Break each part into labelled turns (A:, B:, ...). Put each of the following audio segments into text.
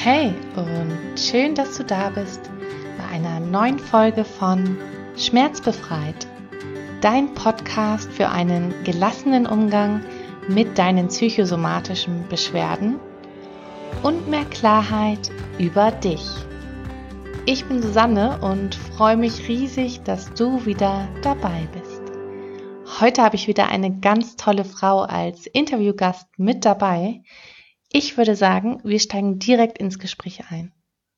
A: Hey und schön, dass du da bist bei einer neuen Folge von Schmerzbefreit, dein Podcast für einen gelassenen Umgang mit deinen psychosomatischen Beschwerden und mehr Klarheit über dich. Ich bin Susanne und freue mich riesig, dass du wieder dabei bist. Heute habe ich wieder eine ganz tolle Frau als Interviewgast mit dabei. Ich würde sagen, wir steigen direkt ins Gespräch ein.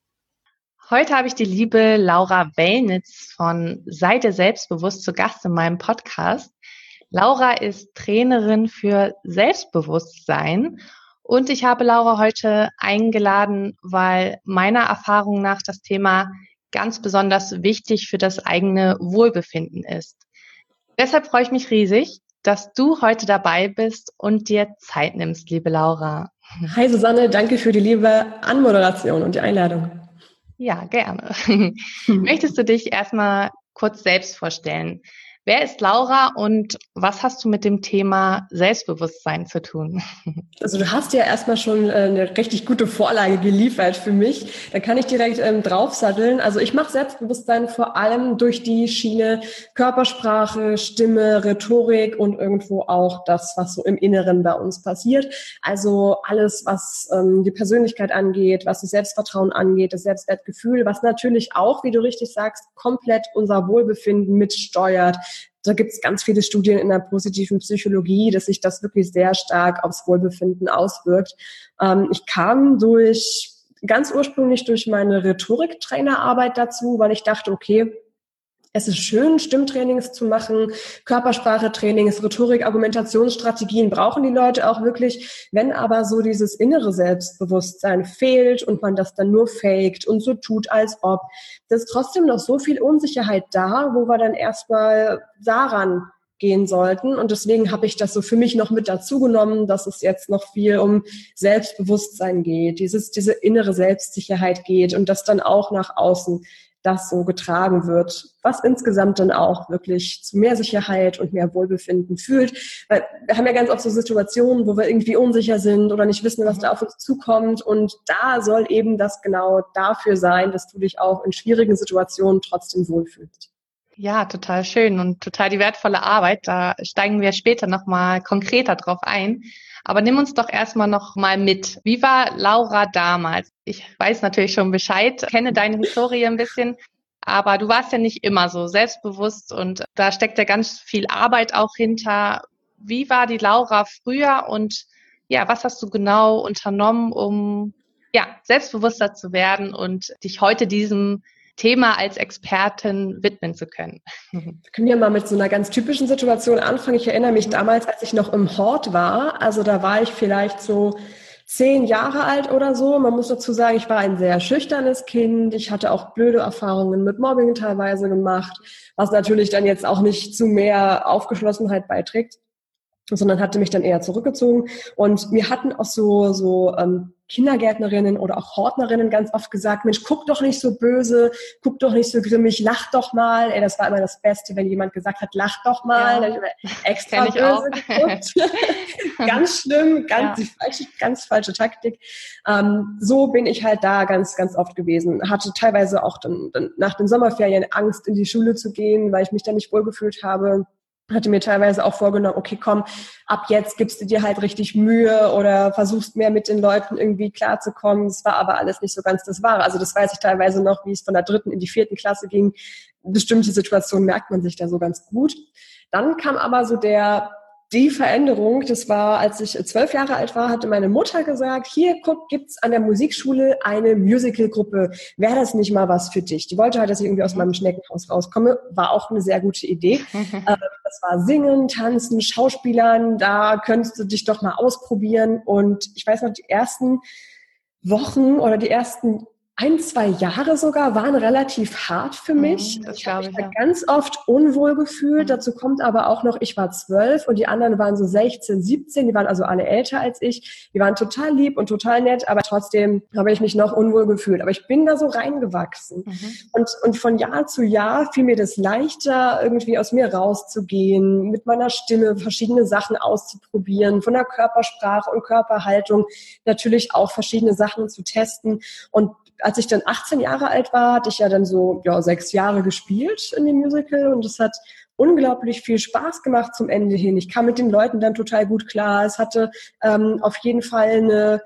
A: Heute habe ich die liebe Laura Wellnitz von Sei dir selbstbewusst zu Gast in meinem Podcast. Laura ist Trainerin für Selbstbewusstsein und ich habe Laura heute eingeladen, weil meiner Erfahrung nach das Thema ganz besonders wichtig für das eigene Wohlbefinden ist. Deshalb freue ich mich riesig, dass du heute dabei bist und dir Zeit nimmst, liebe Laura.
B: Hi Susanne, danke für die liebe Anmoderation und die Einladung.
A: Ja, gerne. Möchtest du dich erstmal kurz selbst vorstellen? Wer ist Laura und was hast du mit dem Thema Selbstbewusstsein zu tun?
B: Also du hast ja erstmal schon eine richtig gute Vorlage geliefert für mich. Da kann ich direkt draufsatteln. Also ich mache Selbstbewusstsein vor allem durch die Schiene Körpersprache, Stimme, Rhetorik und irgendwo auch das, was so im Inneren bei uns passiert. Also alles, was die Persönlichkeit angeht, was das Selbstvertrauen angeht, das Selbstwertgefühl, was natürlich auch, wie du richtig sagst, komplett unser Wohlbefinden mitsteuert. Da gibt es ganz viele Studien in der positiven Psychologie, dass sich das wirklich sehr stark aufs Wohlbefinden auswirkt. Ich kam ganz ursprünglich durch meine Rhetoriktrainerarbeit dazu, weil ich dachte, okay, es ist schön, Stimmtrainings zu machen, Körpersprache-Trainings, Rhetorik, Argumentationsstrategien brauchen die Leute auch wirklich. Wenn aber so dieses innere Selbstbewusstsein fehlt und man das dann nur faked und so tut, als ob, da ist trotzdem noch so viel Unsicherheit da, wo wir dann erstmal daran gehen sollten. Und deswegen habe ich das so für mich noch mit dazu genommen, dass es jetzt noch viel um Selbstbewusstsein geht, diese innere Selbstsicherheit geht und das dann auch nach außen das so getragen wird, was insgesamt dann auch wirklich zu mehr Sicherheit und mehr Wohlbefinden führt. Weil wir haben ja ganz oft so Situationen, wo wir irgendwie unsicher sind oder nicht wissen, was da auf uns zukommt. Und da soll eben das genau dafür sein, dass du dich auch in schwierigen Situationen trotzdem wohlfühlst.
A: Ja, total schön und total die wertvolle Arbeit. Da steigen wir später nochmal konkreter drauf ein. Aber nimm uns doch erstmal noch mal mit. Wie war Laura damals? Ich weiß natürlich schon Bescheid, kenne deine Historie ein bisschen, aber du warst ja nicht immer so selbstbewusst und da steckt ja ganz viel Arbeit auch hinter. Wie war die Laura früher und ja, was hast du genau unternommen, um ja, selbstbewusster zu werden und dich heute diesem Thema als Expertin widmen zu können?
B: Wir können ja mal mit so einer ganz typischen Situation anfangen. Ich erinnere mich damals, als ich noch im Hort war, also da war ich vielleicht so 10 Jahre alt oder so. Man muss dazu sagen, ich war ein sehr schüchternes Kind. Ich hatte auch blöde Erfahrungen mit Mobbing teilweise gemacht, was natürlich dann jetzt auch nicht zu mehr Aufgeschlossenheit beiträgt, sondern hatte mich dann eher zurückgezogen. Und mir hatten auch so Kindergärtnerinnen oder auch Hortnerinnen ganz oft gesagt, Mensch, guck doch nicht so böse, guck doch nicht so grimmig, lach doch mal. Ey, das war immer das Beste, wenn jemand gesagt hat, lach doch mal. Ja. Dann habe ich immer extra böse geguckt. Ganz schlimm, ganz falsche Taktik. So bin ich halt da ganz, ganz oft gewesen. Hatte teilweise auch dann nach den Sommerferien Angst, in die Schule zu gehen, weil ich mich da nicht wohlgefühlt habe. Hatte mir teilweise auch vorgenommen, okay, komm, ab jetzt gibst du dir halt richtig Mühe oder versuchst mehr mit den Leuten irgendwie klarzukommen. Das war aber alles nicht so ganz das Wahre. Also das weiß ich teilweise noch, wie es von der 3. in die 4. Klasse ging. Bestimmte Situationen merkt man sich da so ganz gut. Dann kam aber so die Veränderung, das war, als ich 12 Jahre alt war, hatte meine Mutter gesagt, hier, guck, gibt's an der Musikschule eine Musicalgruppe. Wäre das nicht mal was für dich? Die wollte halt, dass ich irgendwie aus meinem Schneckenhaus rauskomme. War auch eine sehr gute Idee. Das war Singen, Tanzen, Schauspielern. Da könntest du dich doch mal ausprobieren. Und ich weiß noch, die ersten Wochen oder die ersten 1-2 Jahre sogar waren relativ hart für mich.
A: Das
B: Ich habe mich
A: ich,
B: da
A: ja.
B: ganz oft unwohl gefühlt. Dazu kommt aber auch noch, ich war 12 und die anderen waren so 16, 17. Die waren also alle älter als ich. Die waren total lieb und total nett, aber trotzdem habe ich mich noch unwohl gefühlt. Aber ich bin da so reingewachsen. Und von Jahr zu Jahr fiel mir das leichter, irgendwie aus mir rauszugehen, mit meiner Stimme verschiedene Sachen auszuprobieren, von der Körpersprache und Körperhaltung natürlich auch verschiedene Sachen zu testen. Und als ich dann 18 Jahre alt war, hatte ich ja dann so 6 Jahre gespielt in dem Musical und es hat unglaublich viel Spaß gemacht zum Ende hin. Ich kam mit den Leuten dann total gut klar. Es hatte auf jeden Fall eine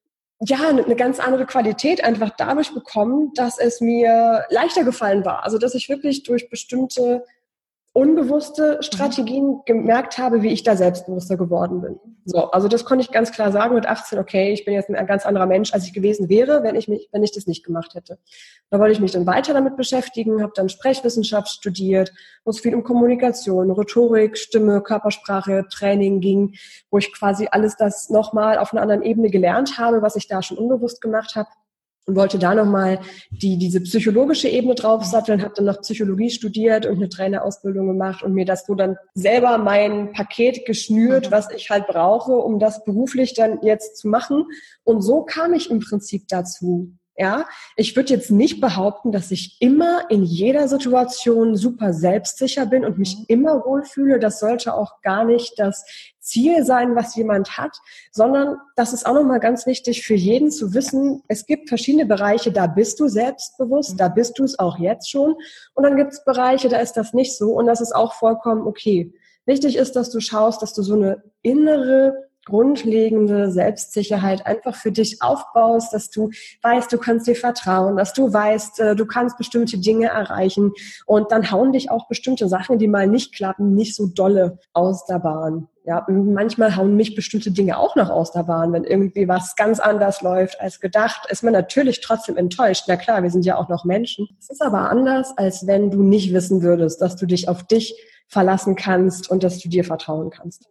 B: ganz andere Qualität einfach dadurch bekommen, dass es mir leichter gefallen war. Also dass ich wirklich durch bestimmte unbewusste Strategien gemerkt habe, wie ich da selbstbewusster geworden bin. So, also das konnte ich ganz klar sagen mit 18, okay, ich bin jetzt ein ganz anderer Mensch, als ich gewesen wäre, wenn ich das nicht gemacht hätte. Da wollte ich mich dann weiter damit beschäftigen, habe dann Sprechwissenschaft studiert, wo es viel um Kommunikation, Rhetorik, Stimme, Körpersprache, Training ging, wo ich quasi alles das nochmal auf einer anderen Ebene gelernt habe, was ich da schon unbewusst gemacht habe. Und wollte da nochmal diese psychologische Ebene draufsatteln, habe dann noch Psychologie studiert und eine Trainerausbildung gemacht und mir das so dann selber mein Paket geschnürt, was ich halt brauche, um das beruflich dann jetzt zu machen. Und so kam ich im Prinzip dazu. Ja, ich würde jetzt nicht behaupten, dass ich immer in jeder Situation super selbstsicher bin und mich immer wohlfühle. Das sollte auch gar nicht das Ziel sein, was jemand hat, sondern das ist auch nochmal ganz wichtig für jeden zu wissen, es gibt verschiedene Bereiche, da bist du selbstbewusst, da bist du es auch jetzt schon und dann gibt es Bereiche, da ist das nicht so und das ist auch vollkommen okay. Wichtig ist, dass du schaust, dass du so eine innere grundlegende Selbstsicherheit einfach für dich aufbaust, dass du weißt, du kannst dir vertrauen, dass du weißt, du kannst bestimmte Dinge erreichen und dann hauen dich auch bestimmte Sachen, die mal nicht klappen, nicht so dolle aus der Bahn. Ja, manchmal hauen mich bestimmte Dinge auch noch aus der Bahn, wenn irgendwie was ganz anders läuft als gedacht, ist man natürlich trotzdem enttäuscht. Na klar, wir sind ja auch noch Menschen. Es ist aber anders, als wenn du nicht wissen würdest, dass du dich auf dich verlassen kannst und dass du dir vertrauen kannst.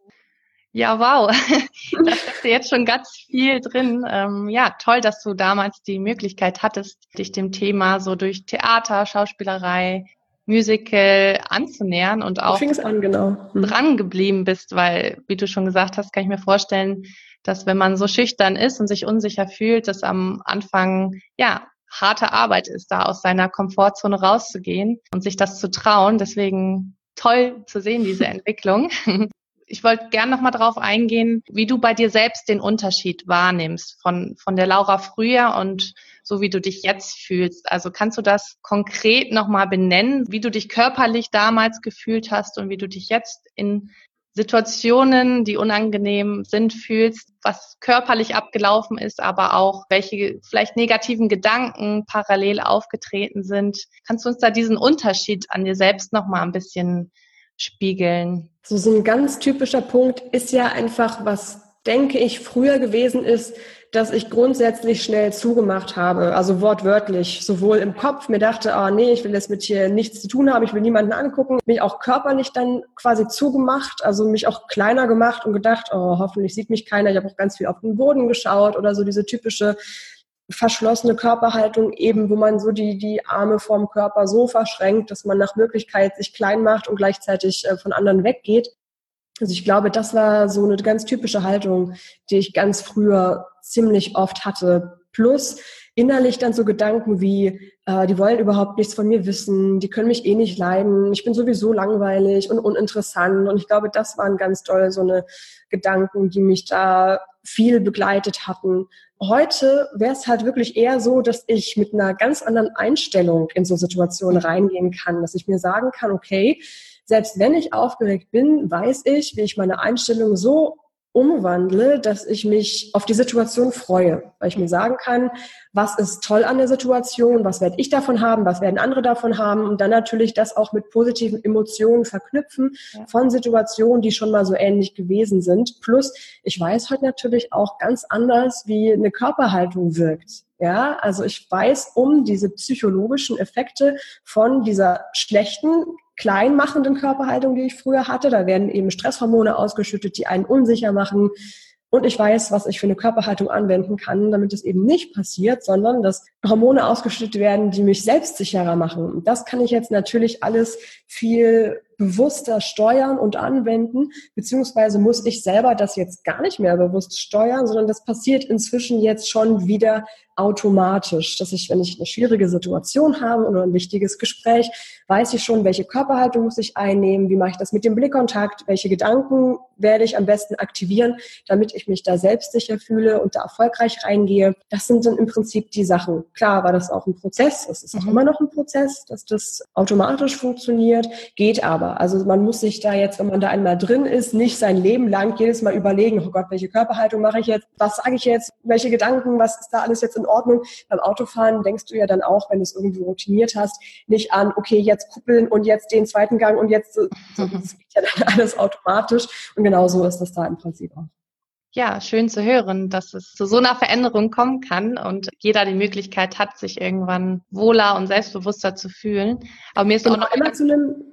A: Ja, wow. Da steckt jetzt schon ganz viel drin. Ja, toll, dass du damals die Möglichkeit hattest, dich dem Thema so durch Theater, Schauspielerei, Musical anzunähern und auch
B: So fing es an, genau.
A: dran geblieben bist, weil, wie du schon gesagt hast, kann ich mir vorstellen, dass wenn man so schüchtern ist und sich unsicher fühlt, dass am Anfang, ja, harte Arbeit ist, da aus seiner Komfortzone rauszugehen und sich das zu trauen. Deswegen toll zu sehen, diese Entwicklung. Ich wollte gern noch mal drauf eingehen, wie du bei dir selbst den Unterschied wahrnimmst von der Laura früher und so wie du dich jetzt fühlst. Also kannst du das konkret noch mal benennen, wie du dich körperlich damals gefühlt hast und wie du dich jetzt in Situationen, die unangenehm sind, fühlst, was körperlich abgelaufen ist, aber auch welche vielleicht negativen Gedanken parallel aufgetreten sind. Kannst du uns da diesen Unterschied an dir selbst noch mal ein bisschen spiegeln?
B: So ein ganz typischer Punkt ist ja einfach, was, denke ich, früher gewesen ist, dass ich grundsätzlich schnell zugemacht habe, also wortwörtlich, sowohl im Kopf, mir dachte, nee, ich will jetzt mit hier nichts zu tun haben, ich will niemanden angucken, mich auch körperlich dann quasi zugemacht, also mich auch kleiner gemacht und gedacht, hoffentlich sieht mich keiner, ich habe auch ganz viel auf den Boden geschaut oder so diese typische verschlossene Körperhaltung eben, wo man so die Arme vorm Körper so verschränkt, dass man nach Möglichkeit sich klein macht und gleichzeitig von anderen weggeht. Also ich glaube, das war so eine ganz typische Haltung, die ich ganz früher ziemlich oft hatte. Plus innerlich dann so Gedanken wie, die wollen überhaupt nichts von mir wissen, die können mich eh nicht leiden, ich bin sowieso langweilig und uninteressant. Und ich glaube, das waren ganz doll so eine Gedanken, die mich da viel begleitet hatten. Heute wäre es halt wirklich eher so, dass ich mit einer ganz anderen Einstellung in so Situationen reingehen kann, dass ich mir sagen kann, okay, selbst wenn ich aufgeregt bin, weiß ich, wie ich meine Einstellung so umwandle, dass ich mich auf die Situation freue, weil ich mir sagen kann, was ist toll an der Situation, was werde ich davon haben, was werden andere davon haben und dann natürlich das auch mit positiven Emotionen verknüpfen von Situationen, die schon mal so ähnlich gewesen sind. Plus, ich weiß heute natürlich auch ganz anders, wie eine Körperhaltung wirkt. Ja, also ich weiß um diese psychologischen Effekte von dieser schlechten, kleinmachenden Körperhaltung, die ich früher hatte. Da werden eben Stresshormone ausgeschüttet, die einen unsicher machen. und ich weiß, was ich für eine Körperhaltung anwenden kann, damit es eben nicht passiert, sondern dass Hormone ausgeschüttet werden, die mich selbstsicherer machen. Und das kann ich jetzt natürlich alles viel bewusster steuern und anwenden, beziehungsweise muss ich selber das jetzt gar nicht mehr bewusst steuern, sondern das passiert inzwischen jetzt schon wieder automatisch, dass ich, wenn ich eine schwierige Situation habe oder ein wichtiges Gespräch, weiß ich schon, welche Körperhaltung muss ich einnehmen, wie mache ich das mit dem Blickkontakt, welche Gedanken werde ich am besten aktivieren, damit ich mich da selbstsicher fühle und da erfolgreich reingehe. Das sind dann im Prinzip die Sachen. Klar war das auch ein Prozess, es ist auch immer noch ein Prozess, dass das automatisch funktioniert, geht aber. Also man muss sich da jetzt, wenn man da einmal drin ist, nicht sein Leben lang jedes Mal überlegen, oh Gott, welche Körperhaltung mache ich jetzt, was sage ich jetzt, welche Gedanken, was ist da alles jetzt in Ordnung. Beim Autofahren denkst du ja dann auch, wenn du es irgendwo routiniert hast, nicht an, okay, jetzt kuppeln und jetzt den zweiten Gang und jetzt, das geht ja dann alles automatisch und genau so ist das da im Prinzip auch.
A: Ja, schön zu hören, dass es zu so einer Veränderung kommen kann und jeder die Möglichkeit hat, sich irgendwann wohler und selbstbewusster zu fühlen. Aber mir ist auch noch
B: immer zu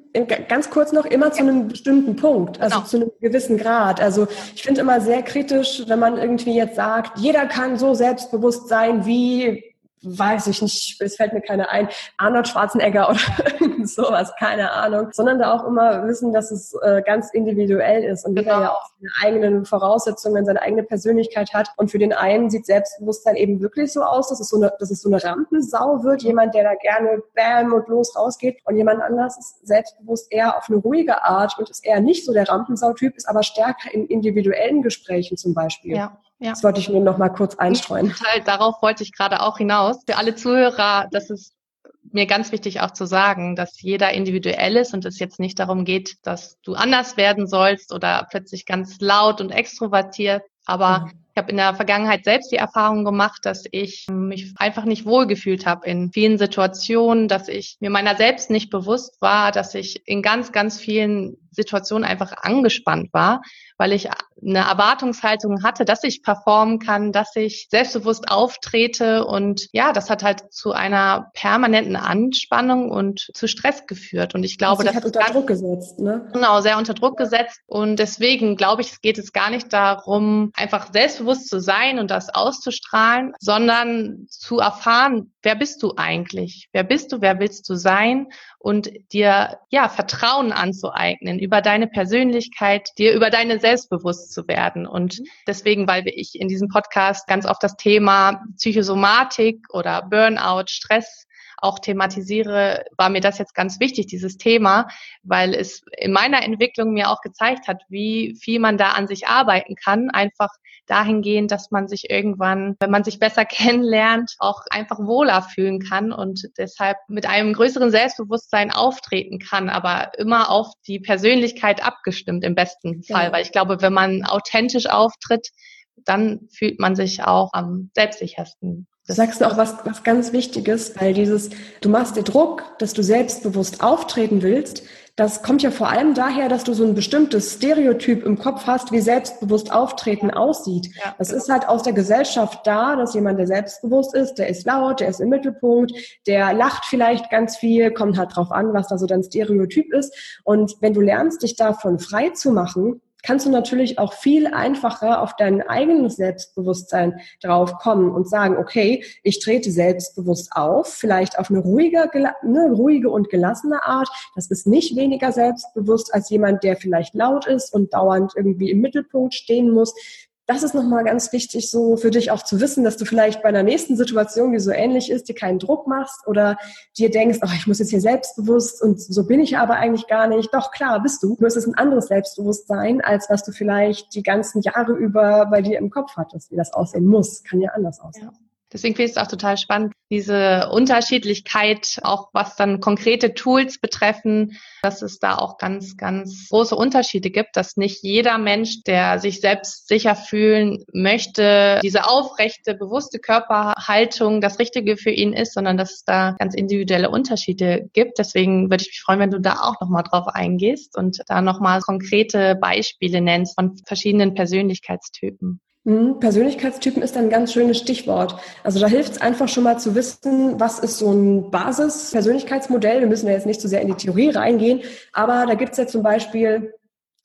B: einem bestimmten Punkt, also zu einem gewissen Grad. Also ich finde immer sehr kritisch, wenn man irgendwie jetzt sagt, jeder kann so selbstbewusst sein wie, weiß ich nicht, es fällt mir keiner ein, Arnold Schwarzenegger oder irgend sowas, keine Ahnung, sondern da auch immer wissen, dass es ganz individuell ist und jeder ja auch seine eigenen Voraussetzungen, seine eigene Persönlichkeit hat und für den einen sieht Selbstbewusstsein eben wirklich so aus, dass es so eine Rampensau wird, jemand, der da gerne bam und los rausgeht und jemand anders ist selbstbewusst eher auf eine ruhige Art und ist eher nicht so der Rampensau-Typ, ist aber stärker in individuellen Gesprächen zum Beispiel. Ja. Das wollte ich nur noch mal kurz einstreuen.
A: Darauf wollte ich gerade auch hinaus. Für alle Zuhörer, das ist mir ganz wichtig auch zu sagen, dass jeder individuell ist und es jetzt nicht darum geht, dass du anders werden sollst oder plötzlich ganz laut und extrovertiert. Aber ich habe in der Vergangenheit selbst die Erfahrung gemacht, dass ich mich einfach nicht wohlgefühlt habe in vielen Situationen, dass ich mir meiner selbst nicht bewusst war, dass ich in ganz, ganz vielen Situationen einfach angespannt war, weil ich eine Erwartungshaltung hatte, dass ich performen kann, dass ich selbstbewusst auftrete und ja, das hat halt zu einer permanenten Anspannung und zu Stress geführt und ich glaube,
B: das hat unter Druck gesetzt, ne?
A: Genau, sehr unter Druck gesetzt und deswegen glaube ich, geht es gar nicht darum, einfach selbstbewusst zu sein und das auszustrahlen, sondern zu erfahren, wer bist du eigentlich? Wer bist du? Wer willst du sein? Und dir, ja, Vertrauen anzueignen über deine Persönlichkeit, dir über deine selbstbewusst zu werden. Und deswegen, weil ich in diesem Podcast ganz oft das Thema Psychosomatik oder Burnout, Stress auch thematisiere, war mir das jetzt ganz wichtig, dieses Thema, weil es in meiner Entwicklung mir auch gezeigt hat, wie viel man da an sich arbeiten kann, einfach dahingehend, dass man sich irgendwann, wenn man sich besser kennenlernt, auch einfach wohler fühlen kann und deshalb mit einem größeren Selbstbewusstsein auftreten kann, aber immer auf die Persönlichkeit abgestimmt im besten Fall, weil ich glaube, wenn man authentisch auftritt, dann fühlt man sich auch am selbstsichersten.
B: Du sagst auch was ganz Wichtiges, weil du machst dir Druck, dass du selbstbewusst auftreten willst. Das kommt ja vor allem daher, dass du so ein bestimmtes Stereotyp im Kopf hast, wie selbstbewusst Auftreten aussieht. Ja, das ist halt aus der Gesellschaft da, dass jemand, der selbstbewusst ist, der ist laut, der ist im Mittelpunkt, der lacht vielleicht ganz viel, kommt halt drauf an, was da so dein Stereotyp ist. Und wenn du lernst, dich davon frei zu machen, kannst du natürlich auch viel einfacher auf dein eigenes Selbstbewusstsein drauf kommen und sagen, okay, ich trete selbstbewusst auf, vielleicht auf eine ruhige und gelassene Art. Das ist nicht weniger selbstbewusst als jemand, der vielleicht laut ist und dauernd irgendwie im Mittelpunkt stehen muss. Das ist nochmal ganz wichtig, so für dich auch zu wissen, dass du vielleicht bei einer nächsten Situation, die so ähnlich ist, dir keinen Druck machst oder dir denkst, oh, ich muss jetzt hier selbstbewusst und so bin ich aber eigentlich gar nicht. Doch, klar, bist du. Nur ist es ein anderes Selbstbewusstsein, als was du vielleicht die ganzen Jahre über bei dir im Kopf hattest. Wie das aussehen muss, kann ja anders aussehen. Ja.
A: Deswegen finde ich es auch total spannend, diese Unterschiedlichkeit, auch was dann konkrete Tools betreffen, dass es da auch ganz, ganz große Unterschiede gibt, dass nicht jeder Mensch, der sich selbst sicher fühlen möchte, diese aufrechte, bewusste Körperhaltung das Richtige für ihn ist, sondern dass es da ganz individuelle Unterschiede gibt. Deswegen würde ich mich freuen, wenn du da auch nochmal drauf eingehst und da nochmal konkrete Beispiele nennst von verschiedenen Persönlichkeitstypen.
B: Persönlichkeitstypen ist ein ganz schönes Stichwort. Also da hilft es einfach schon mal zu wissen, was ist so ein Basis-Persönlichkeitsmodell. Wir müssen ja jetzt nicht zu sehr in die Theorie reingehen, aber da gibt es ja zum Beispiel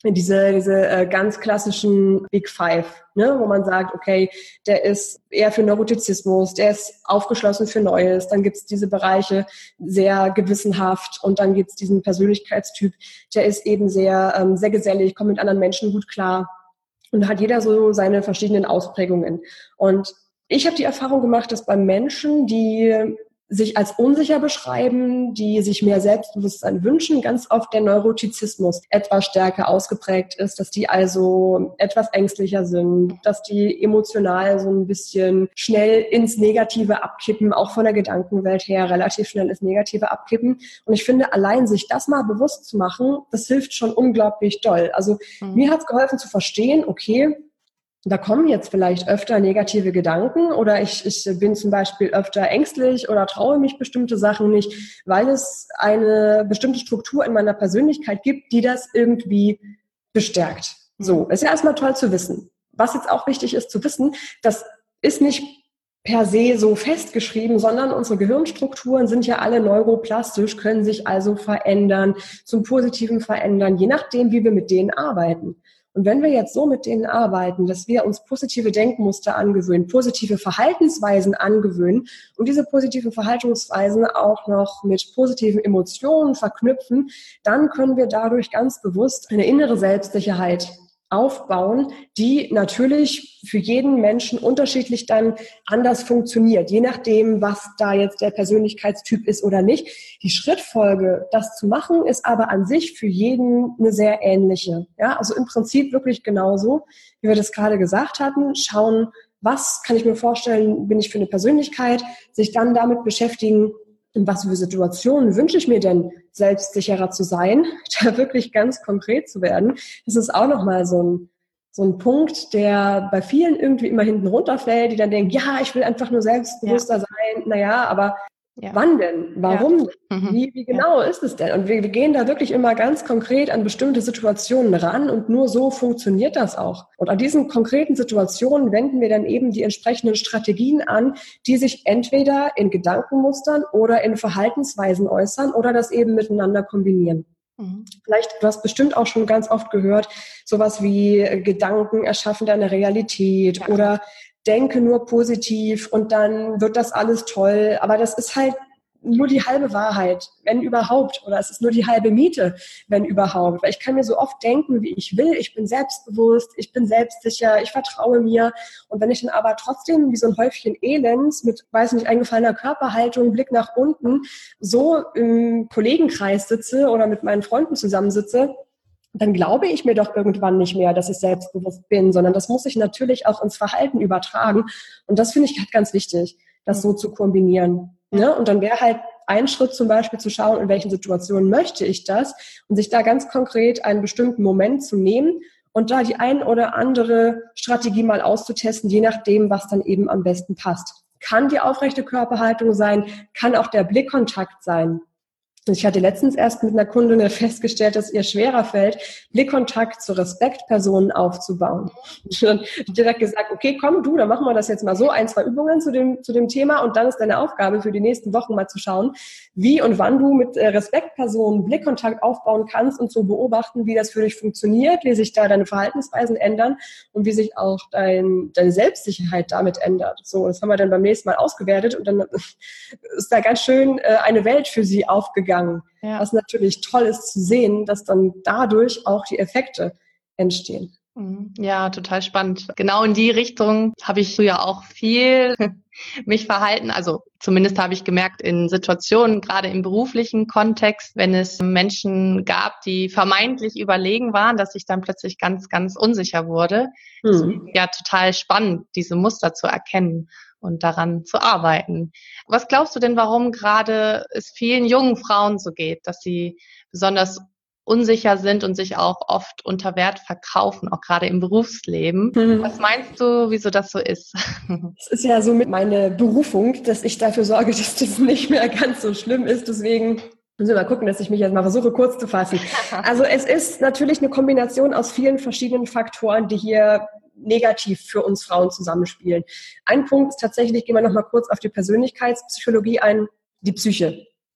B: diese ganz klassischen Big Five, ne, wo man sagt, okay, der ist eher für Neurotizismus, der ist aufgeschlossen für Neues, dann gibt's diese Bereiche sehr gewissenhaft und dann gibt's diesen Persönlichkeitstyp, der ist eben sehr gesellig, kommt mit anderen Menschen gut klar und da hat jeder so seine verschiedenen Ausprägungen. Und ich habe die Erfahrung gemacht, dass bei Menschen, die sich als unsicher beschreiben, die sich mehr Selbstbewusstsein wünschen, ganz oft der Neurotizismus etwas stärker ausgeprägt ist, dass die also etwas ängstlicher sind, dass die emotional so ein bisschen schnell ins Negative abkippen, auch von der Gedankenwelt her relativ schnell ins Negative abkippen. Und ich finde, allein sich das mal bewusst zu machen, das hilft schon unglaublich doll. Also mir hat es geholfen zu verstehen, okay, da kommen jetzt vielleicht öfter negative Gedanken oder ich bin zum Beispiel öfter ängstlich oder traue mich bestimmte Sachen nicht, weil es eine bestimmte Struktur in meiner Persönlichkeit gibt, die das irgendwie bestärkt. So, ist ja erstmal toll zu wissen. Was jetzt auch wichtig ist zu wissen, das ist nicht per se so festgeschrieben, sondern unsere Gehirnstrukturen sind ja alle neuroplastisch, können sich also verändern, zum Positiven verändern, je nachdem, wie wir mit denen arbeiten. Und wenn wir jetzt so mit denen arbeiten, dass wir uns positive Denkmuster angewöhnen, positive Verhaltensweisen angewöhnen und diese positiven Verhaltensweisen auch noch mit positiven Emotionen verknüpfen, dann können wir dadurch ganz bewusst eine innere Selbstsicherheit aufbauen, die natürlich für jeden Menschen unterschiedlich dann anders funktioniert, je nachdem, was da jetzt der Persönlichkeitstyp ist oder nicht. Die Schrittfolge, das zu machen, ist aber an sich für jeden eine sehr ähnliche. Ja, also im Prinzip wirklich genauso, wie wir das gerade gesagt hatten, schauen, was kann ich mir vorstellen, bin ich für eine Persönlichkeit, sich dann damit beschäftigen, in was für Situationen wünsche ich mir denn, selbstsicherer zu sein, da wirklich ganz konkret zu werden. Das ist auch nochmal so ein Punkt, der bei vielen irgendwie immer hinten runterfällt, die dann denken, ja, ich will einfach nur selbstbewusster sein. Naja, aber wann denn? Warum?
A: Ja.
B: Wie genau ist es denn? Und wir gehen da wirklich immer ganz konkret an bestimmte Situationen ran und nur so funktioniert das auch. Und an diesen konkreten Situationen wenden wir dann eben die entsprechenden Strategien an, die sich entweder in Gedankenmustern oder in Verhaltensweisen äußern oder das eben miteinander kombinieren. Vielleicht, du hast bestimmt auch schon ganz oft gehört, sowas wie Gedanken erschaffen deine Realität oder denke nur positiv und dann wird das alles toll. Aber das ist halt nur die halbe Wahrheit, wenn überhaupt. Oder es ist nur die halbe Miete, wenn überhaupt. Weil ich kann mir so oft denken, wie ich will. Ich bin selbstbewusst, ich bin selbstsicher, ich vertraue mir. Und wenn ich dann aber trotzdem wie so ein Häufchen Elends mit, weiß nicht, eingefallener Körperhaltung, Blick nach unten, so im Kollegenkreis sitze oder mit meinen Freunden zusammensitze, dann glaube ich mir doch irgendwann nicht mehr, dass ich selbstbewusst bin, sondern das muss ich natürlich auch ins Verhalten übertragen. Und das finde ich halt ganz wichtig, das so zu kombinieren. Ne? Und dann wäre halt ein Schritt zum Beispiel zu schauen, in welchen Situationen möchte ich das und sich da ganz konkret einen bestimmten Moment zu nehmen und da die ein oder andere Strategie mal auszutesten, je nachdem, was dann eben am besten passt. Kann die aufrechte Körperhaltung sein, kann auch der Blickkontakt sein. Ich hatte letztens erst mit einer Kundin festgestellt, dass ihr schwerer fällt, Blickkontakt zu Respektpersonen aufzubauen. Und dann direkt gesagt, okay, komm du, dann machen wir das jetzt mal so, 1, 2 Übungen zu dem Thema und dann ist deine Aufgabe für die nächsten Wochen mal zu schauen, wie und wann du mit Respektpersonen Blickkontakt aufbauen kannst und zu beobachten, wie das für dich funktioniert, wie sich da deine Verhaltensweisen ändern und wie sich auch deine Selbstsicherheit damit ändert. So, das haben wir dann beim nächsten Mal ausgewertet und dann ist da ganz schön eine Welt für sie aufgegangen. Ja. Was natürlich toll ist zu sehen, dass dann dadurch auch die Effekte entstehen.
A: Ja, total spannend. Genau in die Richtung habe ich früher auch viel mich verhalten. Also zumindest habe ich gemerkt in Situationen, gerade im beruflichen Kontext, wenn es Menschen gab, die vermeintlich überlegen waren, dass ich dann plötzlich ganz, ganz unsicher wurde. Deswegen, ja, total spannend, diese Muster zu erkennen und daran zu arbeiten. Was glaubst du denn, warum gerade es vielen jungen Frauen so geht, dass sie besonders unsicher sind und sich auch oft unter Wert verkaufen, auch gerade im Berufsleben? Was meinst du, wieso das so ist?
B: Es ist ja so mit meiner Berufung, dass ich dafür sorge, dass das nicht mehr ganz so schlimm ist. Deswegen müssen wir mal gucken, dass ich mich jetzt mal versuche, kurz zu fassen. Also es ist natürlich eine Kombination aus vielen verschiedenen Faktoren, die hier negativ für uns Frauen zusammenspielen. Ein Punkt ist tatsächlich, gehen wir noch mal kurz auf die Persönlichkeitspsychologie ein, die Psyche.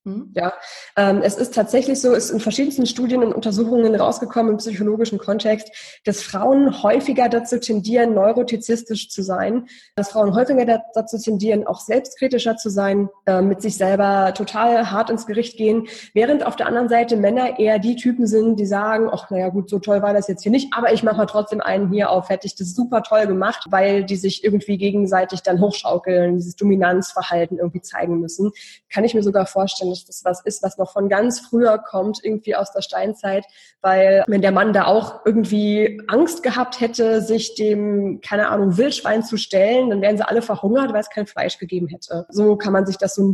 B: Ja, es ist tatsächlich so, ist in verschiedensten Studien und Untersuchungen rausgekommen im psychologischen Kontext, dass Frauen häufiger dazu tendieren, neurotizistisch zu sein, dass Frauen häufiger dazu tendieren, auch selbstkritischer zu sein, mit sich selber total hart ins Gericht gehen, während auf der anderen Seite Männer eher die Typen sind, die sagen, ach naja gut, so toll war das jetzt hier nicht, aber ich mache mal trotzdem einen hier auf, hätte ich das super toll gemacht, weil die sich irgendwie gegenseitig dann hochschaukeln, dieses Dominanzverhalten irgendwie zeigen müssen. Kann ich mir sogar vorstellen, dass das was ist, was noch von ganz früher kommt, irgendwie aus der Steinzeit, weil wenn der Mann da auch irgendwie Angst gehabt hätte, sich dem, keine Ahnung, Wildschwein zu stellen, dann wären sie alle verhungert, weil es kein Fleisch gegeben hätte. So kann man sich das so ein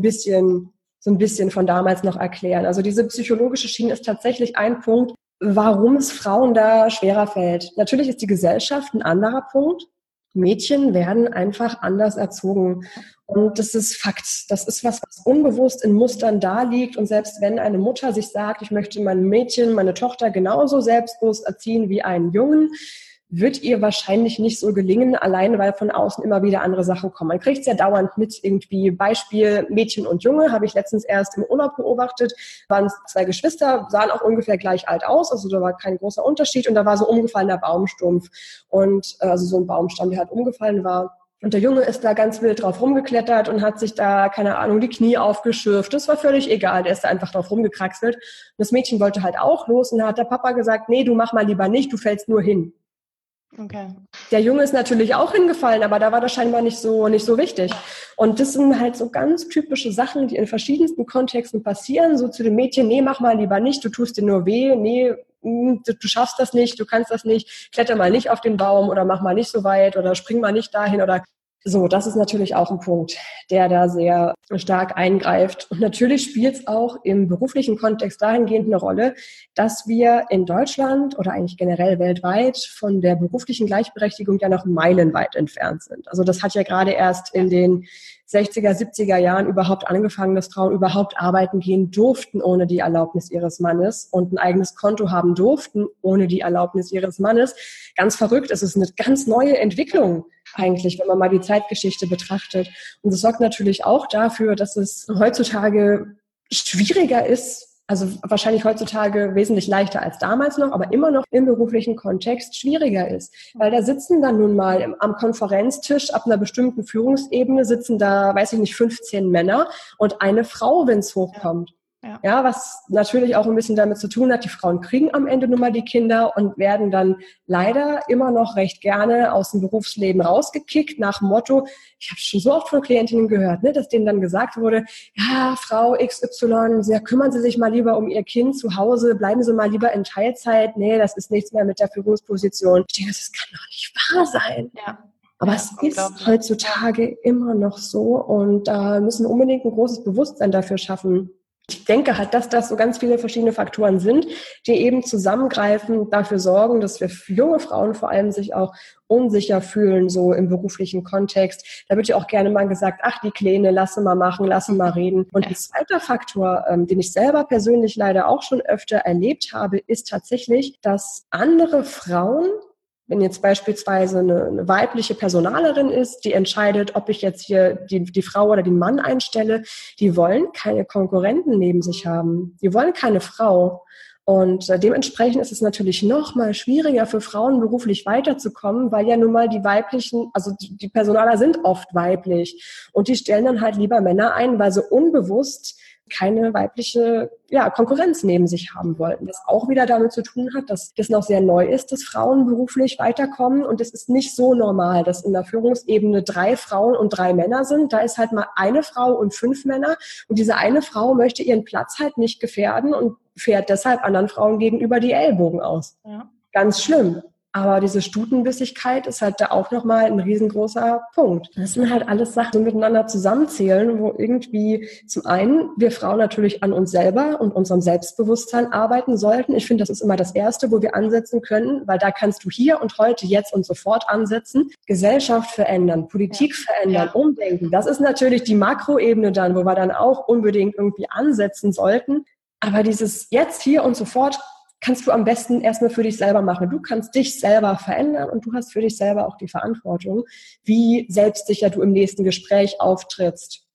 B: bisschen von damals noch erklären. Also diese psychologische Schiene ist tatsächlich ein Punkt, warum es Frauen da schwerer fällt. Natürlich ist die Gesellschaft ein anderer Punkt. Mädchen werden einfach anders erzogen. Und das ist Fakt. Das ist was unbewusst in Mustern da liegt. Und selbst wenn eine Mutter sich sagt, ich möchte mein Mädchen, meine Tochter genauso selbstbewusst erziehen wie einen Jungen, wird ihr wahrscheinlich nicht so gelingen, alleine weil von außen immer wieder andere Sachen kommen. Man kriegt es ja dauernd mit, irgendwie Beispiel Mädchen und Junge, habe ich letztens erst im Urlaub beobachtet, waren 2 Geschwister, sahen auch ungefähr gleich alt aus, also da war kein großer Unterschied und da war so umgefallener Baumstumpf und also so ein Baumstamm, der halt umgefallen war. Und der Junge ist da ganz wild drauf rumgeklettert und hat sich da, keine Ahnung, die Knie aufgeschürft. Das war völlig egal, der ist da einfach drauf rumgekraxelt. Und das Mädchen wollte halt auch los und da hat der Papa gesagt, nee, du mach mal lieber nicht, du fällst nur hin.
A: Okay.
B: Der Junge ist natürlich auch hingefallen, aber da war das scheinbar nicht so wichtig. Und das sind halt so ganz typische Sachen, die in verschiedensten Kontexten passieren. So zu dem Mädchen, nee, mach mal lieber nicht, du tust dir nur weh, nee, du schaffst das nicht, du kannst das nicht, kletter mal nicht auf den Baum oder mach mal nicht so weit oder spring mal nicht dahin oder so. Das ist natürlich auch ein Punkt, der da sehr stark eingreift. Und natürlich spielt es auch im beruflichen Kontext dahingehend eine Rolle, dass wir in Deutschland oder eigentlich generell weltweit von der beruflichen Gleichberechtigung ja noch meilenweit entfernt sind. Also das hat ja gerade erst in den 60er, 70er Jahren überhaupt angefangen, dass Frauen überhaupt arbeiten gehen durften ohne die Erlaubnis ihres Mannes und ein eigenes Konto haben durften ohne die Erlaubnis ihres Mannes. Ganz verrückt, es ist eine ganz neue Entwicklung eigentlich, wenn man mal die Zeitgeschichte betrachtet. Und das sorgt natürlich auch dafür, dass es heutzutage schwieriger ist, also wahrscheinlich heutzutage wesentlich leichter als damals noch, aber immer noch im beruflichen Kontext schwieriger ist. Weil da sitzen dann nun mal am Konferenztisch ab einer bestimmten Führungsebene sitzen da, weiß ich nicht, 15 Männer und eine Frau, wenn es hochkommt. Ja, was natürlich auch ein bisschen damit zu tun hat, die Frauen kriegen am Ende nun mal die Kinder und werden dann leider immer noch recht gerne aus dem Berufsleben rausgekickt nach dem Motto, ich habe schon so oft von Klientinnen gehört, ne, dass denen dann gesagt wurde, ja, Frau XY, kümmern Sie sich mal lieber um Ihr Kind zu Hause, bleiben Sie mal lieber in Teilzeit, nee, das ist nichts mehr mit der Führungsposition. Ich denke, das kann doch nicht wahr sein.
A: Ja.
B: Aber es ist heutzutage immer noch so und da müssen wir unbedingt ein großes Bewusstsein dafür schaffen. Ich denke halt, dass das so ganz viele verschiedene Faktoren sind, die eben zusammengreifen, dafür sorgen, dass wir junge Frauen vor allem sich auch unsicher fühlen, so im beruflichen Kontext. Da wird ja auch gerne mal gesagt, ach, die Kleine, lasse mal machen, lasse mal reden. Und ein zweiter Faktor, den ich selber persönlich leider auch schon öfter erlebt habe, ist tatsächlich, dass andere Frauen, wenn jetzt beispielsweise eine weibliche Personalerin ist, die entscheidet, ob ich jetzt hier die Frau oder den Mann einstelle, die wollen keine Konkurrenten neben sich haben. Die wollen keine Frau. Und dementsprechend ist es natürlich noch mal schwieriger für Frauen beruflich weiterzukommen, weil ja nun mal die weiblichen, also die Personaler sind oft weiblich und die stellen dann halt lieber Männer ein, weil sie unbewusst keine weibliche Konkurrenz neben sich haben wollten. Das auch wieder damit zu tun hat, dass das noch sehr neu ist, dass Frauen beruflich weiterkommen. Und es ist nicht so normal, dass in der Führungsebene 3 Frauen und 3 Männer sind. Da ist halt mal eine Frau und 5 Männer. Und diese eine Frau möchte ihren Platz halt nicht gefährden und fährt deshalb anderen Frauen gegenüber die Ellbogen aus. Ja. Ganz schlimm. Aber diese Stutenbissigkeit ist halt da auch nochmal ein riesengroßer Punkt. Das sind halt alles Sachen, die miteinander zusammenzählen, wo irgendwie zum einen wir Frauen natürlich an uns selber und unserem Selbstbewusstsein arbeiten sollten. Ich finde, das ist immer das Erste, wo wir ansetzen können, weil da kannst du hier und heute, jetzt und sofort ansetzen. Gesellschaft verändern, Politik verändern, umdenken. Das ist natürlich die Makroebene dann, wo wir dann auch unbedingt irgendwie ansetzen sollten. Aber dieses jetzt, hier und sofort kannst du am besten erstmal für dich selber machen. Du kannst dich selber verändern und du hast für dich selber auch die Verantwortung, wie selbstsicher du im nächsten Gespräch auftrittst.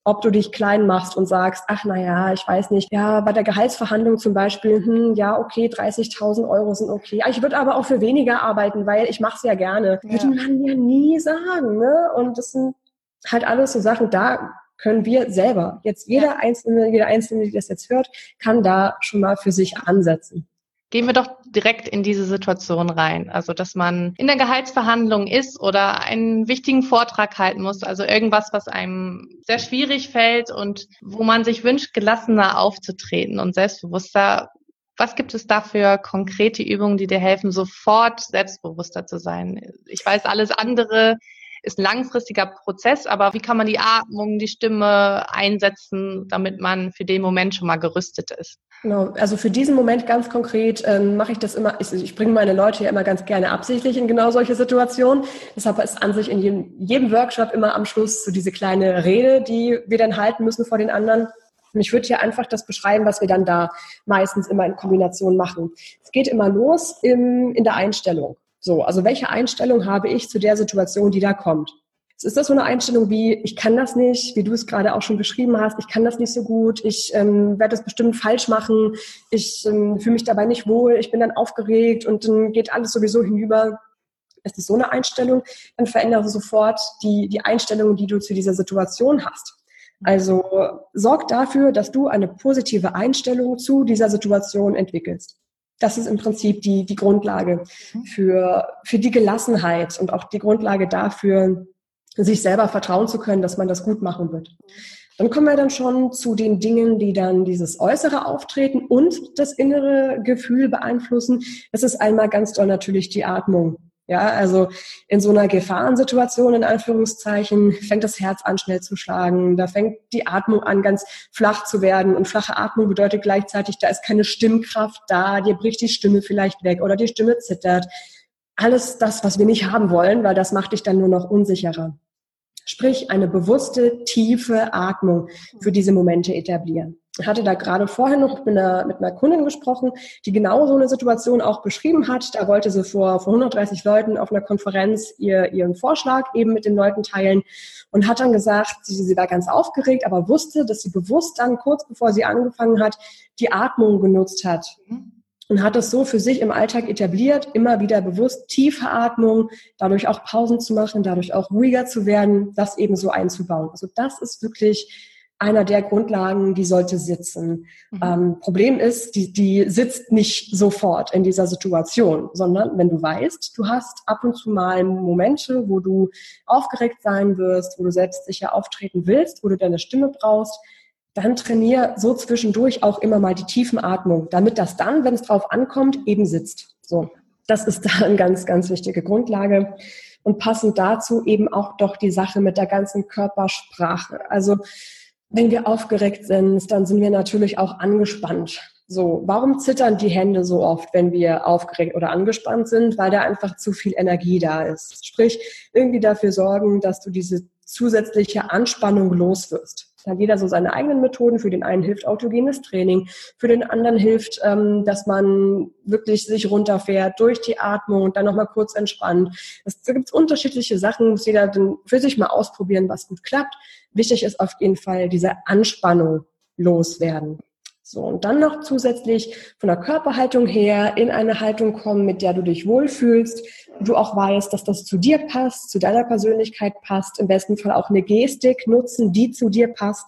B: ob du dich klein machst und sagst, ach naja, ich weiß nicht, ja, bei der Gehaltsverhandlung zum Beispiel, ja, okay, 30.000 Euro sind okay. Ja, ich würde aber auch für weniger arbeiten, weil ich mache es ja gerne. Ja. Würde man ja nie sagen, ne? Und das sind halt alles so Sachen, da können wir selber, jetzt jeder Einzelne, die das jetzt hört, kann da schon mal für sich ansetzen.
A: Gehen wir doch direkt in diese Situation rein. Also, dass man in der Gehaltsverhandlung ist oder einen wichtigen Vortrag halten muss. Also irgendwas, was einem sehr schwierig fällt und wo man sich wünscht, gelassener aufzutreten und selbstbewusster. Was gibt es da für konkrete Übungen, die dir helfen, sofort selbstbewusster zu sein? Ich weiß, alles andere ist ein langfristiger Prozess, aber wie kann man die Atmung, die Stimme einsetzen, damit man für den Moment schon mal gerüstet ist?
B: Genau, also für diesen Moment ganz konkret mache ich das immer, ich bringe meine Leute ja immer ganz gerne absichtlich in genau solche Situationen. Deshalb ist an sich in jedem Workshop immer am Schluss so diese kleine Rede, die wir dann halten müssen vor den anderen. Und ich würde hier einfach das beschreiben, was wir dann da meistens immer in Kombination machen. Es geht immer los in der Einstellung. So, also welche Einstellung habe ich zu der Situation, die da kommt? Ist das so eine Einstellung wie, ich kann das nicht, wie du es gerade auch schon beschrieben hast, ich kann das nicht so gut, ich werde das bestimmt falsch machen, ich fühle mich dabei nicht wohl, ich bin dann aufgeregt und dann geht alles sowieso hinüber. Ist das so eine Einstellung, dann verändere sofort die Einstellung, die du zu dieser Situation hast. Also sorg dafür, dass du eine positive Einstellung zu dieser Situation entwickelst. Das ist im Prinzip die Grundlage für die Gelassenheit und auch die Grundlage dafür, sich selber vertrauen zu können, dass man das gut machen wird. Dann kommen wir dann schon zu den Dingen, die dann dieses äußere Auftreten und das innere Gefühl beeinflussen. Das ist einmal ganz doll natürlich die Atmung. Ja, also in so einer Gefahrensituation, in Anführungszeichen, fängt das Herz an, schnell zu schlagen. Da fängt die Atmung an, ganz flach zu werden. Und flache Atmung bedeutet gleichzeitig, da ist keine Stimmkraft da, dir bricht die Stimme vielleicht weg oder die Stimme zittert. Alles das, was wir nicht haben wollen, weil das macht dich dann nur noch unsicherer. Sprich, eine bewusste, tiefe Atmung für diese Momente etablieren. Ich hatte da gerade vorher noch mit einer Kundin gesprochen, die genau so eine Situation auch beschrieben hat. Da wollte sie vor 130 Leuten auf einer Konferenz ihren Vorschlag eben mit den Leuten teilen und hat dann gesagt, sie war ganz aufgeregt, aber wusste, dass sie bewusst dann, kurz bevor sie angefangen hat, die Atmung genutzt hat. Und hat es so für sich im Alltag etabliert, immer wieder bewusst tiefe Atmung, dadurch auch Pausen zu machen, dadurch auch ruhiger zu werden, das eben so einzubauen. Also das ist wirklich einer der Grundlagen, die sollte sitzen. Problem ist, die sitzt nicht sofort in dieser Situation, sondern wenn du weißt, du hast ab und zu mal Momente, wo du aufgeregt sein wirst, wo du selbstsicher auftreten willst, wo du deine Stimme brauchst, dann trainier so zwischendurch auch immer mal die Tiefenatmung, damit das dann, wenn es drauf ankommt, eben sitzt. So, das ist da eine ganz, ganz wichtige Grundlage. Und passend dazu eben auch doch die Sache mit der ganzen Körpersprache. Also wenn wir aufgeregt sind, dann sind wir natürlich auch angespannt. So, warum zittern die Hände so oft, wenn wir aufgeregt oder angespannt sind? Weil da einfach zu viel Energie da ist. Sprich, irgendwie dafür sorgen, dass du diese zusätzliche Anspannung loswirst. Da hat jeder so seine eigenen Methoden. Für den einen hilft autogenes Training, für den anderen hilft, dass man wirklich sich runterfährt durch die Atmung und dann nochmal kurz entspannt. Da gibt es unterschiedliche Sachen, muss jeder dann für sich mal ausprobieren, was gut klappt. Wichtig ist auf jeden Fall diese Anspannung loswerden. So, und dann noch zusätzlich von der Körperhaltung her in eine Haltung kommen, mit der du dich wohlfühlst, wo du auch weißt, dass das zu dir passt, zu deiner Persönlichkeit passt, im besten Fall auch eine Gestik nutzen, die zu dir passt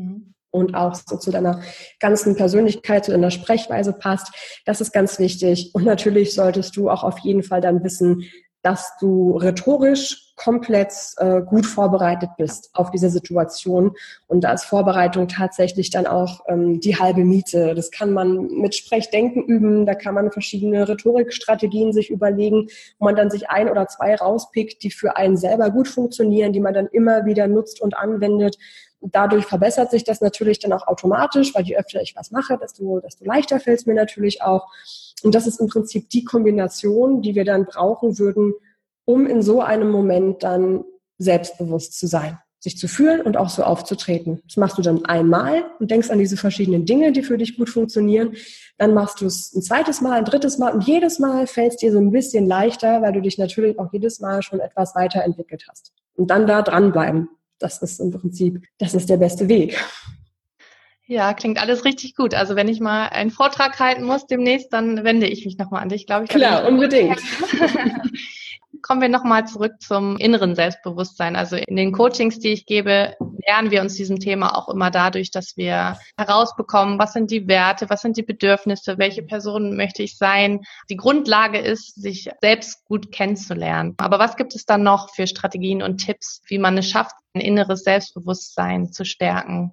B: und auch so zu deiner ganzen Persönlichkeit, zu deiner Sprechweise passt. Das ist ganz wichtig. Und natürlich solltest du auch auf jeden Fall dann wissen, dass du rhetorisch komplett gut vorbereitet bist auf diese Situation. Und da ist Vorbereitung tatsächlich dann auch die halbe Miete. Das kann man mit Sprechdenken üben, da kann man verschiedene Rhetorikstrategien sich überlegen, wo man dann sich 1 oder 2 rauspickt, die für einen selber gut funktionieren, die man dann immer wieder nutzt und anwendet. Und dadurch verbessert sich das natürlich dann auch automatisch, weil je öfter ich was mache, desto leichter fällt es mir natürlich auch. Und das ist im Prinzip die Kombination, die wir dann brauchen würden, um in so einem Moment dann selbstbewusst zu sein, sich zu fühlen und auch so aufzutreten. Das machst du dann einmal und denkst an diese verschiedenen Dinge, die für dich gut funktionieren. Dann machst du es ein zweites Mal, ein drittes Mal und jedes Mal fällt es dir so ein bisschen leichter, weil du dich natürlich auch jedes Mal schon etwas weiterentwickelt hast. Und dann da dranbleiben. das ist im Prinzip, das ist der beste Weg.
A: Ja, klingt alles richtig gut. Also wenn ich mal einen Vortrag halten muss demnächst, dann wende ich mich nochmal an dich, glaube ich.
B: Klar, unbedingt.
A: Kommen wir nochmal zurück zum inneren Selbstbewusstsein. Also in den Coachings, die ich gebe, nähern wir uns diesem Thema auch immer dadurch, dass wir herausbekommen, was sind die Werte, was sind die Bedürfnisse, welche Person möchte ich sein. Die Grundlage ist, sich selbst gut kennenzulernen. Aber was gibt es dann noch für Strategien und Tipps, wie man es schafft, ein inneres Selbstbewusstsein zu stärken?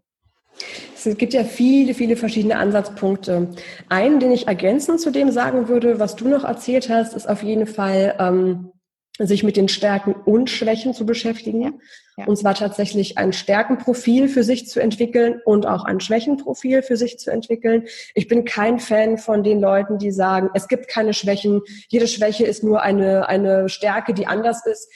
B: Es gibt ja viele, viele verschiedene Ansatzpunkte. Einen, den ich ergänzend zu dem sagen würde, was du noch erzählt hast, ist auf jeden Fall, sich mit den Stärken und Schwächen zu beschäftigen. Ja, ja. Und zwar tatsächlich ein Stärkenprofil für sich zu entwickeln und auch ein Schwächenprofil für sich zu entwickeln. Ich bin kein Fan von den Leuten, die sagen, es gibt keine Schwächen, jede Schwäche ist nur eine Stärke, die anders ist.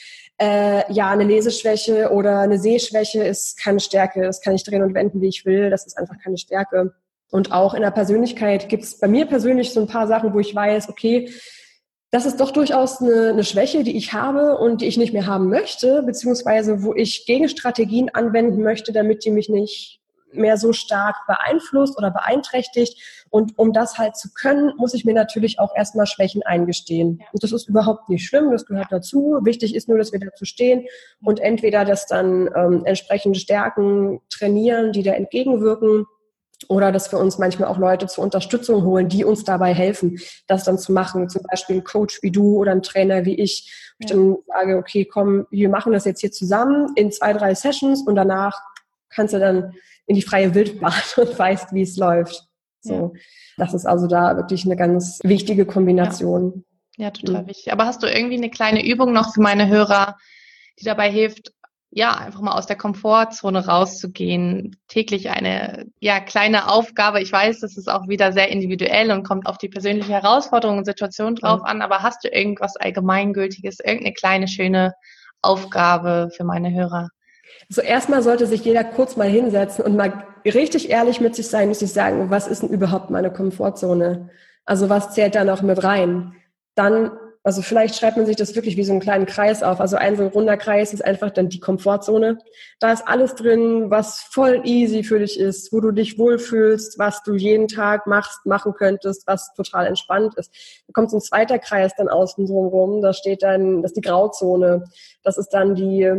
B: Eine Leseschwäche oder eine Sehschwäche ist keine Stärke, das kann ich drehen und wenden, wie ich will, das ist einfach keine Stärke. Und auch in der Persönlichkeit gibt es bei mir persönlich so ein paar Sachen, wo ich weiß, okay, das ist doch durchaus eine Schwäche, die ich habe und die ich nicht mehr haben möchte, beziehungsweise wo ich Gegenstrategien anwenden möchte, damit die mich nicht mehr so stark beeinflusst oder beeinträchtigt. Und um das halt zu können, muss ich mir natürlich auch erstmal Schwächen eingestehen. Und das ist überhaupt nicht schlimm, das gehört dazu. Wichtig ist nur, dass wir dazu stehen und entweder das dann entsprechende Stärken trainieren, die da entgegenwirken, oder dass wir uns manchmal auch Leute zur Unterstützung holen, die uns dabei helfen, das dann zu machen. Zum Beispiel ein Coach wie du oder ein Trainer wie ich. Ich dann sage, okay, komm, wir machen das jetzt hier zusammen in 2, 3 Sessions und danach kannst du dann in die freie Wildbahn und weißt, wie es läuft. So, das ist also da wirklich eine ganz wichtige Kombination.
A: Ja, total wichtig. Aber hast du irgendwie eine kleine Übung noch für meine Hörer, die dabei hilft, einfach mal aus der Komfortzone rauszugehen, täglich eine kleine Aufgabe. Ich weiß, das ist auch wieder sehr individuell und kommt auf die persönliche Herausforderung und Situation drauf an, aber hast du irgendwas Allgemeingültiges, irgendeine kleine, schöne Aufgabe für meine Hörer?
B: Also erstmal sollte sich jeder kurz mal hinsetzen und mal richtig ehrlich mit sich sein und sich sagen, was ist denn überhaupt meine Komfortzone? Also was zählt da noch mit rein? Dann, also vielleicht schreibt man sich das wirklich wie so einen kleinen Kreis auf. Also ein so ein runder Kreis ist einfach dann die Komfortzone. Da ist alles drin, was voll easy für dich ist, wo du dich wohlfühlst, was du jeden Tag machen könntest, was total entspannt ist. Da kommt so ein zweiter Kreis dann außen drum rum. Da steht dann, das ist die Grauzone. Das ist dann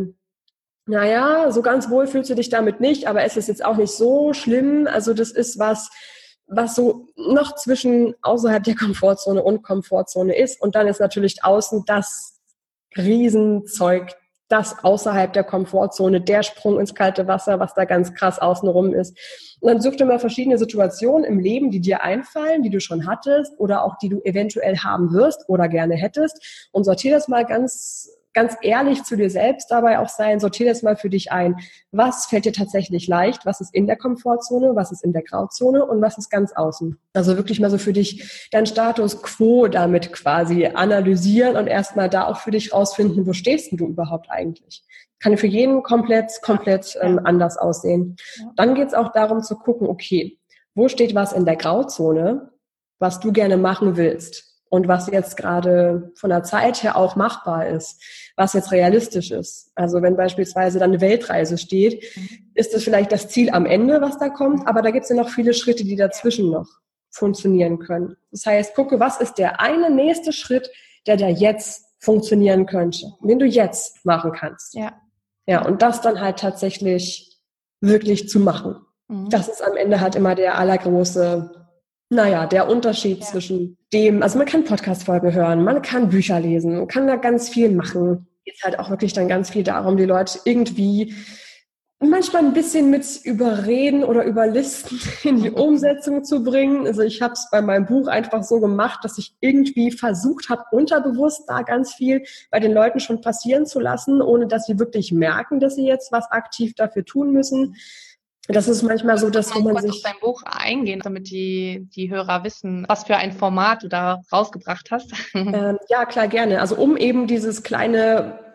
B: so ganz wohl fühlst du dich damit nicht, aber es ist jetzt auch nicht so schlimm. Also das ist was so noch zwischen außerhalb der Komfortzone und Komfortzone ist. Und dann ist natürlich außen das Riesenzeug, das außerhalb der Komfortzone, der Sprung ins kalte Wasser, was da ganz krass außenrum ist. Und dann such dir mal verschiedene Situationen im Leben, die dir einfallen, die du schon hattest oder auch die du eventuell haben wirst oder gerne hättest und sortier das mal ganz ehrlich zu dir selbst dabei auch sein, sortier das mal für dich ein. Was fällt dir tatsächlich leicht? Was ist in der Komfortzone? Was ist in der Grauzone? Und was ist ganz außen? Also wirklich mal so für dich deinen Status quo damit quasi analysieren und erstmal da auch für dich rausfinden, wo stehst denn du überhaupt eigentlich? Kann für jeden komplett anders aussehen. Ja. Dann geht's auch darum zu gucken, okay, wo steht was in der Grauzone, was du gerne machen willst? Und was jetzt gerade von der Zeit her auch machbar ist, was jetzt realistisch ist. Also wenn beispielsweise dann eine Weltreise steht, ist das vielleicht das Ziel am Ende, was da kommt, aber da gibt es ja noch viele Schritte, die dazwischen noch funktionieren können. Das heißt, gucke, was ist der eine nächste Schritt, der da jetzt funktionieren könnte, den du jetzt machen kannst. Ja, und das dann halt tatsächlich wirklich zu machen. Das ist am Ende halt immer der der Unterschied zwischen dem, also man kann Podcast-Folgen hören, man kann Bücher lesen, man kann da ganz viel machen. Geht halt auch wirklich dann ganz viel darum, die Leute irgendwie manchmal ein bisschen mit überreden oder überlisten in die Umsetzung zu bringen. Also ich habe es bei meinem Buch einfach so gemacht, dass ich irgendwie versucht habe, unterbewusst da ganz viel bei den Leuten schon passieren zu lassen, ohne dass sie wirklich merken, dass sie jetzt was aktiv dafür tun müssen. Das ist manchmal so, dass man sich
A: auf dein Buch eingehen, damit die Hörer wissen, was für ein Format du da rausgebracht hast.
B: Ja, klar, gerne. Also um eben dieses kleine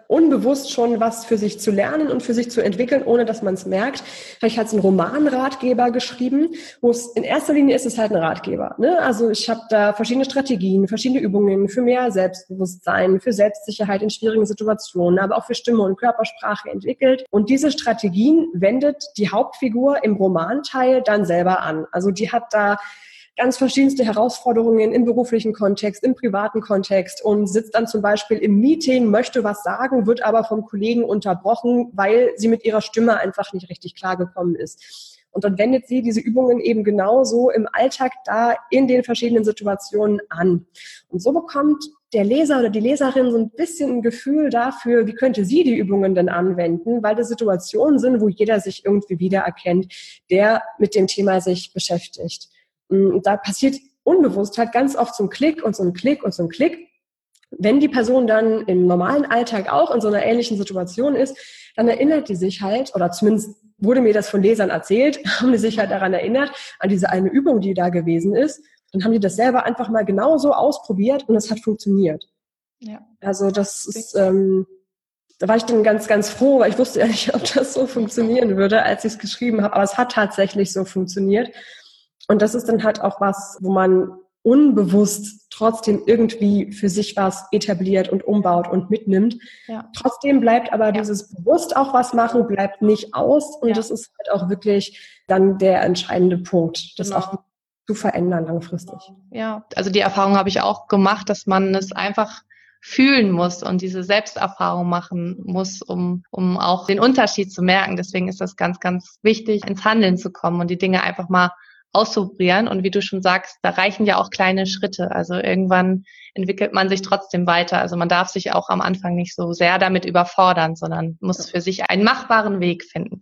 B: unbewusst schon was für sich zu lernen und für sich zu entwickeln, ohne dass man es merkt. Ich hatte einen Romanratgeber geschrieben, wo es in erster Linie ist es halt ein Ratgeber. Ne? Also ich habe da verschiedene Strategien, verschiedene Übungen für mehr Selbstbewusstsein, für Selbstsicherheit in schwierigen Situationen, aber auch für Stimme und Körpersprache entwickelt. Und diese Strategien wendet die Hauptfigur im Romanteil dann selber an. Also die hat da ganz verschiedenste Herausforderungen im beruflichen Kontext, im privaten Kontext und sitzt dann zum Beispiel im Meeting, möchte was sagen, wird aber vom Kollegen unterbrochen, weil sie mit ihrer Stimme einfach nicht richtig klargekommen ist. Und dann wendet sie diese Übungen eben genauso im Alltag da in den verschiedenen Situationen an. Und so bekommt der Leser oder die Leserin so ein bisschen ein Gefühl dafür, wie könnte sie die Übungen denn anwenden, weil das Situationen sind, wo jeder sich irgendwie wiedererkennt, der mit dem Thema sich beschäftigt. Und da passiert unbewusst halt ganz oft so ein Klick und so ein Klick und so ein Klick. Wenn die Person dann im normalen Alltag auch in so einer ähnlichen Situation ist, dann erinnert die sich halt, oder zumindest wurde mir das von Lesern erzählt, haben die sich halt daran erinnert, an diese eine Übung, die da gewesen ist. Dann haben die das selber einfach mal genauso ausprobiert und es hat funktioniert. Ja. Also das ist, da war ich dann ganz, ganz froh, weil ich wusste ja nicht, ob das so funktionieren würde, als ich es geschrieben habe. Aber es hat tatsächlich so funktioniert. Und das ist dann halt auch was, wo man unbewusst trotzdem irgendwie für sich was etabliert und umbaut und mitnimmt. Ja. Trotzdem bleibt aber dieses bewusst auch was machen, bleibt nicht aus. Und das ist halt auch wirklich dann der entscheidende Punkt, das auch zu verändern langfristig.
A: Ja, also die Erfahrung habe ich auch gemacht, dass man es einfach fühlen muss und diese Selbsterfahrung machen muss, um auch den Unterschied zu merken. Deswegen ist das ganz, ganz wichtig, ins Handeln zu kommen und die Dinge einfach mal auszuprobieren. Und wie du schon sagst, da reichen ja auch kleine Schritte. Also irgendwann entwickelt man sich trotzdem weiter. Also man darf sich auch am Anfang nicht so sehr damit überfordern, sondern muss für sich einen machbaren Weg finden.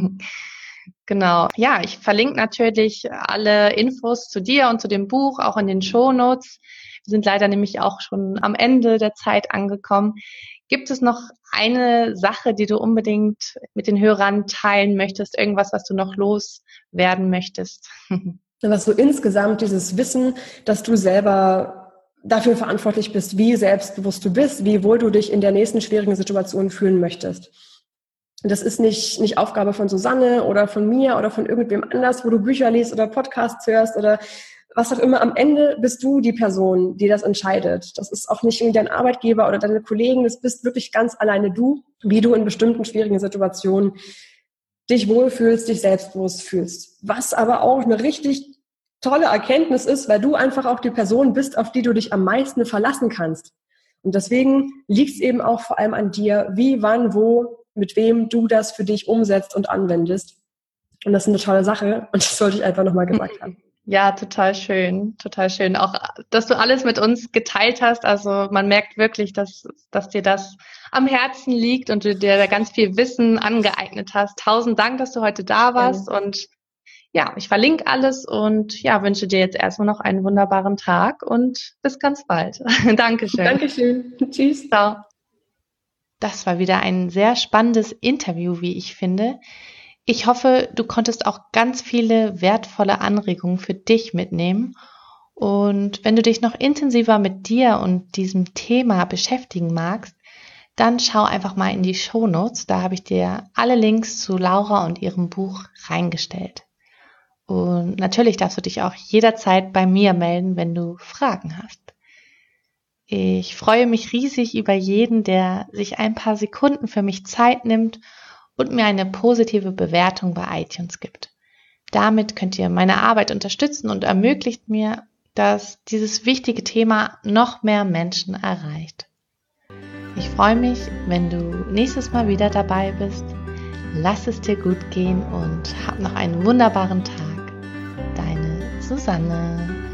A: Genau. Ja, ich verlinke natürlich alle Infos zu dir und zu dem Buch auch in den Shownotes. Wir sind leider nämlich auch schon am Ende der Zeit angekommen. Gibt es noch eine Sache, die du unbedingt mit den Hörern teilen möchtest? Irgendwas, was du noch loswerden möchtest?
B: Was so insgesamt dieses Wissen, dass du selber dafür verantwortlich bist, wie selbstbewusst du bist, wie wohl du dich in der nächsten schwierigen Situation fühlen möchtest. Das ist nicht Aufgabe von Susanne oder von mir oder von irgendwem anders, wo du Bücher liest oder Podcasts hörst oder was auch immer. Am Ende bist du die Person, die das entscheidet. Das ist auch nicht dein Arbeitgeber oder deine Kollegen. Das bist wirklich ganz alleine du, wie du in bestimmten schwierigen Situationen dich wohlfühlst, dich selbstbewusst fühlst. Was aber auch eine richtig tolle Erkenntnis ist, weil du einfach auch die Person bist, auf die du dich am meisten verlassen kannst. Und deswegen liegt es eben auch vor allem an dir, wie, wann, wo, mit wem du das für dich umsetzt und anwendest. Und das ist eine tolle Sache und das sollte ich einfach nochmal gesagt haben.
A: Ja, total schön, total schön. Auch, dass du alles mit uns geteilt hast. Also man merkt wirklich, dass dir das am Herzen liegt und du dir da ganz viel Wissen angeeignet hast. 1000 Dank, dass du heute da warst. Ja. Und ja, ich verlinke alles und ja, wünsche dir jetzt erstmal noch einen wunderbaren Tag und bis ganz bald. Dankeschön.
B: Dankeschön. Tschüss.
A: Ciao. Das war wieder ein sehr spannendes Interview, wie ich finde. Ich hoffe, du konntest auch ganz viele wertvolle Anregungen für dich mitnehmen. Und wenn du dich noch intensiver mit dir und diesem Thema beschäftigen magst, dann schau einfach mal in die Shownotes. Da habe ich dir alle Links zu Laura und ihrem Buch reingestellt. Und natürlich darfst du dich auch jederzeit bei mir melden, wenn du Fragen hast. Ich freue mich riesig über jeden, der sich ein paar Sekunden für mich Zeit nimmt und mir eine positive Bewertung bei iTunes gibt. Damit könnt ihr meine Arbeit unterstützen und ermöglicht mir, dass dieses wichtige Thema noch mehr Menschen erreicht. Ich freue mich, wenn du nächstes Mal wieder dabei bist. Lass es dir gut gehen und hab noch einen wunderbaren Tag. Deine Susanne.